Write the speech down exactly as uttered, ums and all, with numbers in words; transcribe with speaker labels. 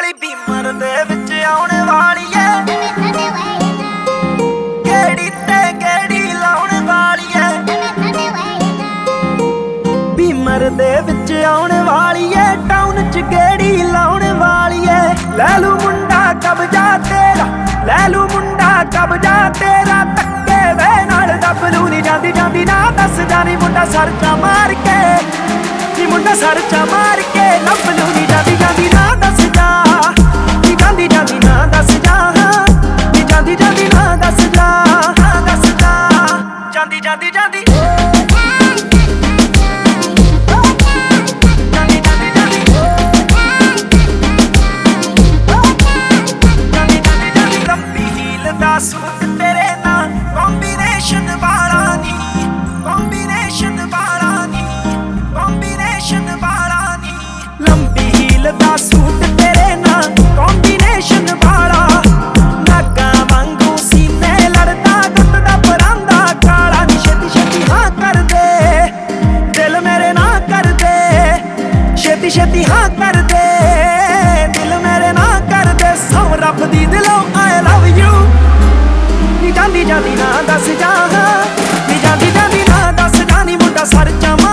Speaker 1: ਵਾਲੀ ਬੀਮਰ ਦੇ ਵਿੱਚ ਆਉਣ ਵਾਲੀ ਏ, ਕਿਹੜੀ ਤੇ ਕਿਹੜੀ ਲਾਉਣ ਵਾਲੀ ਏ। ਬੀਮਰ ਦੇ ਵਿੱਚ ਆਉਣ ਵਾਲੀ ਏ, ਟਾਊਨ ਚ ਗੇੜੀ ਲਾਉਣ ਵਾਲੀ ਏ। ਲੈ ਲੂ ਮੁੰਡਾ ਕਬਜਾ ਤੇਰਾ, ਲੈ ਲੂ ਮੁੰਡਾ ਕਬਜਾ ਤੇਰਾ, ਧੱਕੇ ਵੇ ਨਾਲ ਦੱਬਲੂ ਨੀ ਜਾਂਦੀ ਜਾਂਦੀ ਨਾ ਦੱਸ ਜਾਨੀ ਮੁੰਡਾ ਸਰਚਾ ਮਾਰ ਕੇ, ਨੀ ਮੁੰਡਾ ਸਰਚਾ ਮਾਰ ਕੇ ਲੱਭਲੂ ਨੀ ਜਾਂਦੀ ਜਾਂਦੀ ਨਾ ਦੱਸ ਜਾ, ਨੀ ਜਾਂਦੀ ਜਾਂਦੀ ਨਾ ਦੱਸ ਜਾ, ਨੀ ਜਾਂਦੀ ਜਾਂਦੀ ਨਾ ਦੱਸ ਜਾ, ਨਾ ਦੱਸ ਜਾ, ਜਾਂਦੀ ਜਾਂਦੀ ਜਾਂਦੀ ਸੂਟ ਤੇਰੇ ਨਾਲ ਕੰਬੀਨੇਸ਼ਨ ਵਾਲਾ ਨੀ, ਕੰਬੀਨੇਸ਼ਨ ਵਾਲਾ ਨੀ, ਕੰਬੀਨੇਸ਼ਨ ਵਾਲਾ ਨੀ। ਲੰਬੀ ਹੀਲ ਦਾ ਸੂਟ ਤੇਰੇ ਨਾਲ ਕੰਬੀਨੇਸ਼ਨ ਵਾਲਾ, ਨਾਗਾ ਵਾਂਗੂ ਸੀਨੇ ਲੜਦਾ ਗੁੱਟ ਦਾ ਪਰਾਂਦਾ ਕਾਲਾ ਨੀ। ਛੇਤੀ ਛੇਤੀ ਹਾਂ ਕਰ ਦੇ, ਦਿਲ ਮੇਰੇ ਨਾ ਕਰ ਦੇ, ਛੇਤੀ ਛੇਤੀ ਹਾਂ ਕਰ ਦੇ, ਦਿਲ ਮੇਰੇ ਨਾ ਕਰ ਦੇ। ਸੌ ਰੱਬ ਦੀ ਦਿਲੋਂ ਆਈ ਲਵ ਯੂ, ਨੀ ਜਾਂਦੀ ਜਾਂਦੀ ਨਾ ਦੱਸ ਜਾ, ਨੀ ਜਾਂਦੀ ਜਾਂਦੀ ਨਾ ਦੱਸ ਜਾ, ਨੀ ਮੁੰਡਾ ਸਰਚਾ